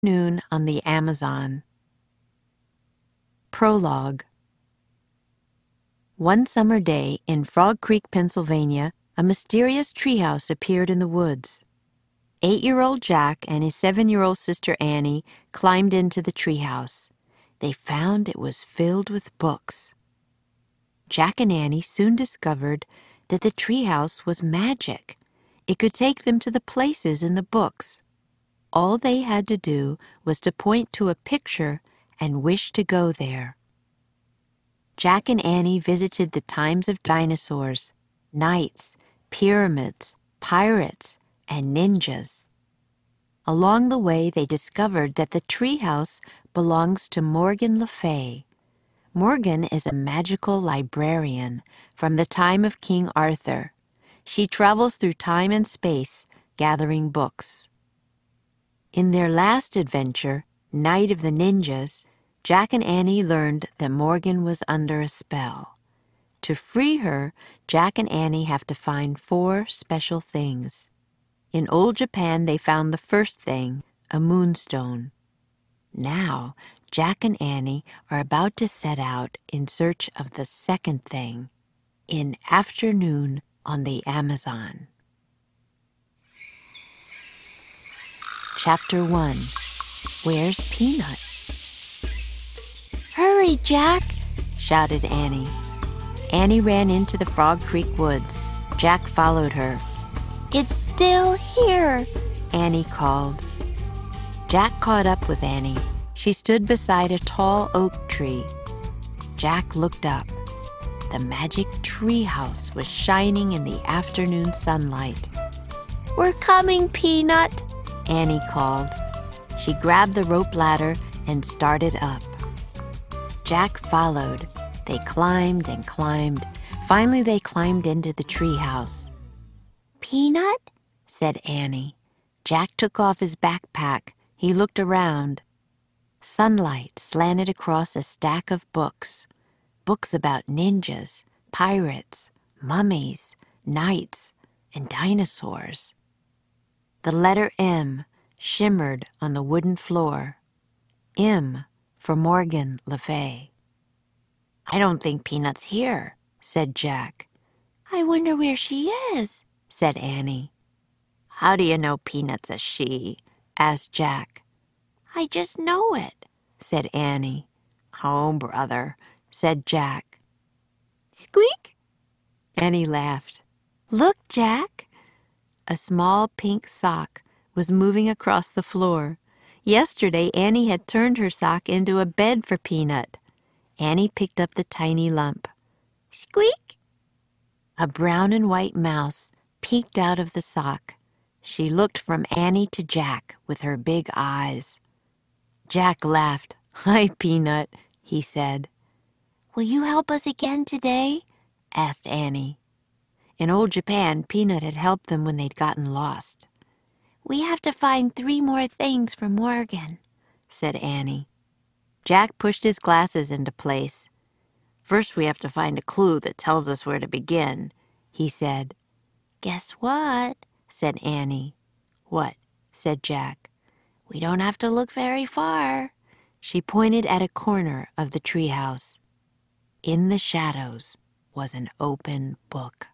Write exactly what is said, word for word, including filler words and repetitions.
Noon on the Amazon. Prologue. One summer day in Frog Creek, Pennsylvania, a mysterious treehouse appeared in the woods. Eight-year-old Jack and his seven-year-old sister Annie climbed into the treehouse. They found it was filled with books. Jack and Annie soon discovered that the treehouse was magic. It could take them to the places in the books. All they had to do was to point to a picture and wish to go there. Jack and Annie visited the times of dinosaurs, knights, pyramids, pirates, and ninjas. Along the way, they discovered that the treehouse belongs to Morgan Le Fay. Morgan is a magical librarian from the time of King Arthur. She travels through time and space, gathering books. In their last adventure, Night of the Ninjas, Jack and Annie learned that Morgan was under a spell. To free her, Jack and Annie have to find four special things. In old Japan, they found the first thing, a moonstone. Now, Jack and Annie are about to set out in search of the second thing, in Afternoon on the Amazon. Chapter one. Where's Peanut? "Hurry, Jack!" shouted Annie. Annie ran into the Frog Creek woods. Jack followed her. "It's still here," Annie called. Jack caught up with Annie. She stood beside a tall oak tree. Jack looked up. The magic tree house was shining in the afternoon sunlight. "We're coming, Peanut," Annie called. She grabbed the rope ladder and started up. Jack followed. They climbed and climbed. Finally, they climbed into the tree house. "Peanut?" said Annie. Jack took off his backpack. He looked around. Sunlight slanted across a stack of books. Books about ninjas, pirates, mummies, knights, and dinosaurs. The letter M shimmered on the wooden floor. M for Morgan Le Fay. "I don't think Peanut's here," said Jack. "I wonder where she is," said Annie. "How do you know Peanut's a she?" asked Jack. "I just know it," said Annie. "Oh, brother," said Jack. "Squeak!" Annie laughed. "Look, Jack!" A small pink sock was moving across the floor. Yesterday, Annie had turned her sock into a bed for Peanut. Annie picked up the tiny lump. "Squeak!" A brown and white mouse peeked out of the sock. She looked from Annie to Jack with her big eyes. Jack laughed. "Hi, Peanut," he said. "Will you help us again today?" asked Annie. In old Japan, Peanut had helped them when they'd gotten lost. "We have to find three more things for Morgan," said Annie. Jack pushed his glasses into place. "First, we have to find a clue that tells us where to begin," he said. "Guess what?" said Annie. "What?" said Jack. "We don't have to look very far." She pointed at a corner of the treehouse. In the shadows was an open book.